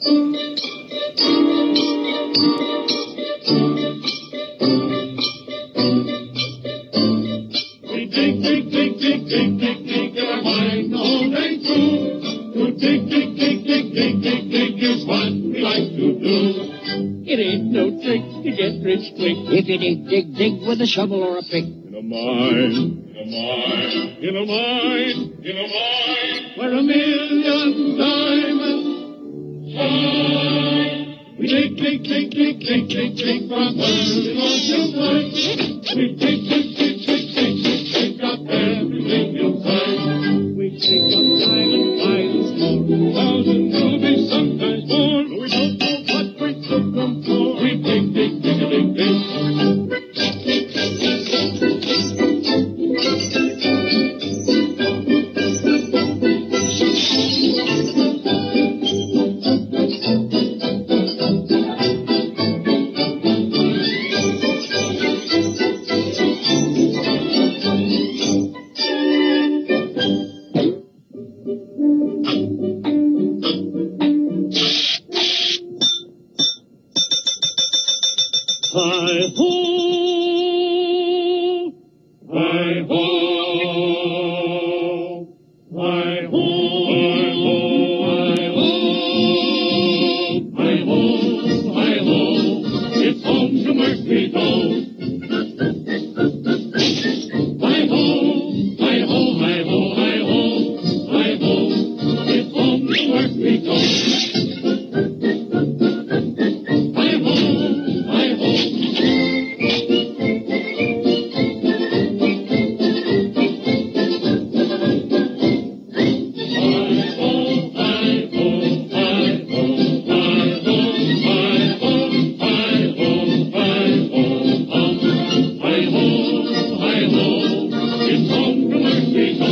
We dig, dig, dig, dig, dig, dig, dig, in our mind all day through. To dig, dig, dig, dig, dig, dig, dig is what we like to do. It ain't no trick to get rich quick If you dig, dig, dig with a shovel or a pick. in a mine, in a mine, in a mine, in a mine, where a million diamonds shine. We dig, dig, dig, dig, dig, dig, dig from early on till night. We dig, dig, dig, dig, dig, dig, dig up everything you'll find. We dig up diamond files more, 1,000 rubies, sometimes more. But we don't know what we took them for. We dig, dig, dig, dig, dig. Hi-ho, hi-ho, hi-ho, hi-ho, hi-ho, hi-ho, hi-ho, it's home to work we go. Hi-ho, hi-ho, hi-ho, hi-ho, hi-ho, it's home to work we go. It's home to work we go.